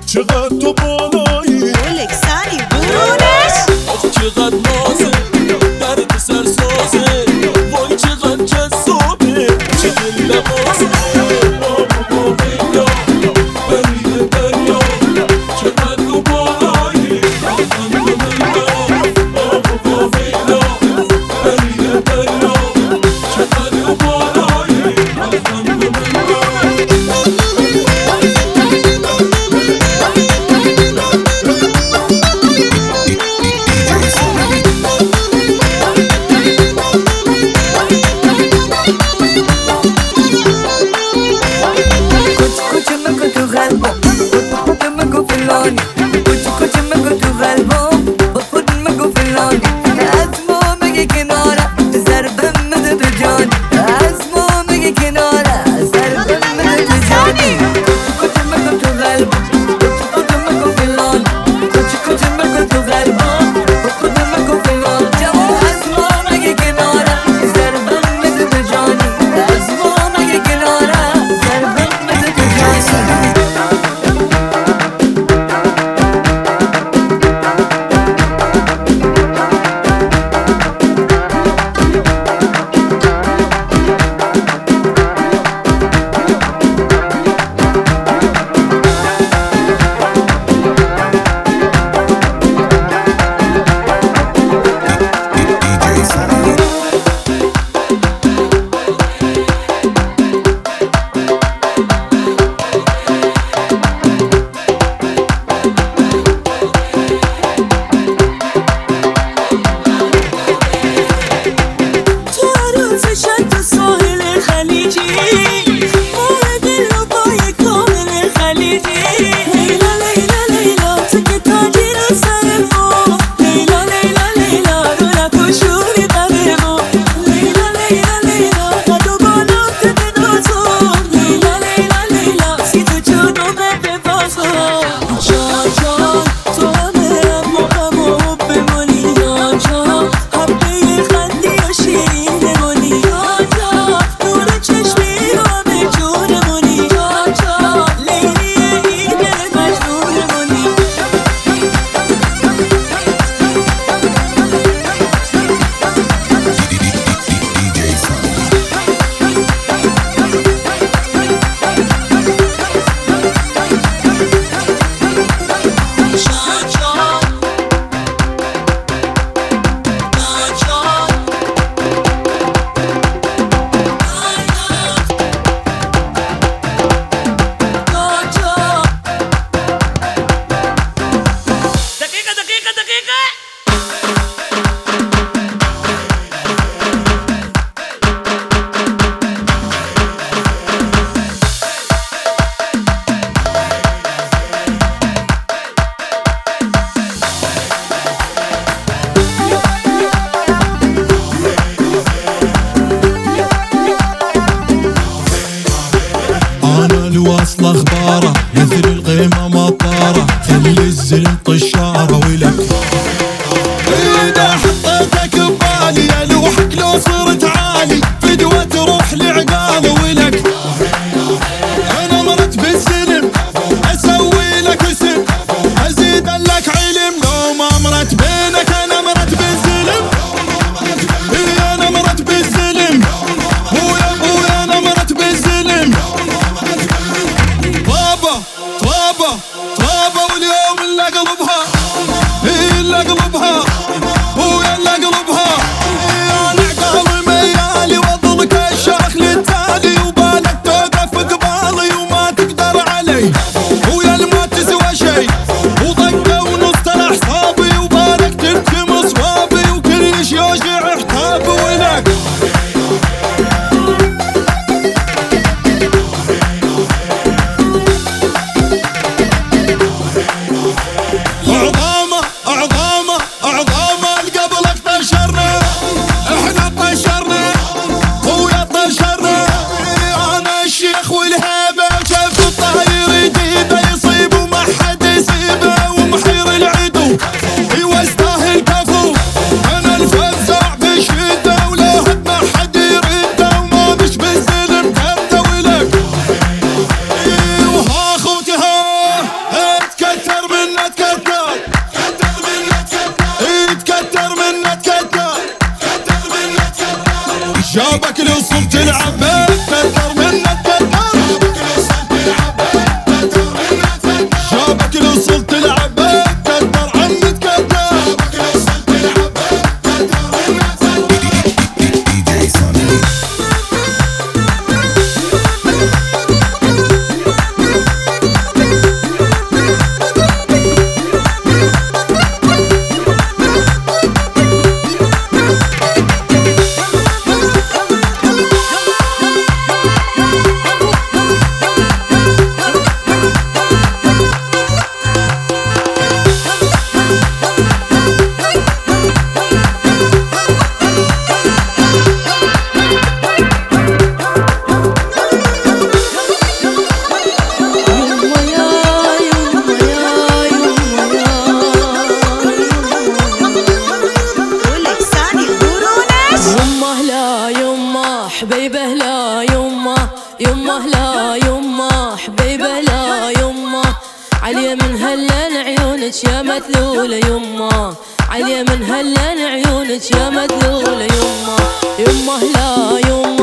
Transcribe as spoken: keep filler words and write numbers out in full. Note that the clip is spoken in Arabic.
چقدر بالایی ولك ثاني برونش چقدر نازه درد سرسازه وای چقدر جذابه چقدر لباسه بابا بابا برید دریا چقدر بالایی بابا بابا برید دریا چقدر بالایی واصل اخباره مثل القيمة مطارة خلي الزلم طشارة ولك اذا حطيتك ببالي الوحك لو صرت عالي فدوة تروح لعقاله ولك انا مرت بالزلم اسوي لك اسم ازيد لك علم لو ما مرت بينك انا مرت بالزلم انا مرت بالزلم ويا ابويا انا مرت بالزلم طابة طابة طابة واليوم اللي قلبها اللي قلبها ويا اللي قلبها انا عقالي ميالي واظلك الشرخ للتالي وبالك توقف قبالي وما تقدر علي ويا اللي ما تسوى شي وضقة ونص طلع حسابي وبالك تركم صوابي وكل شي يوجع حتابي ولك أعظامه أعظامه أعظامه قبلك طشرنا إحنا طشرنا خويا طشرنا أنا الشيخ والهيبة وشاف الطاير يجيبه يصيب وما حد يصيب حبيبه لا يمه يمه لا يمه حبيبه لا يمه علي من هلن عيونك يا مدلولة يمه علي من هلن عيونك يا مدلولة يمه يمه لا يمه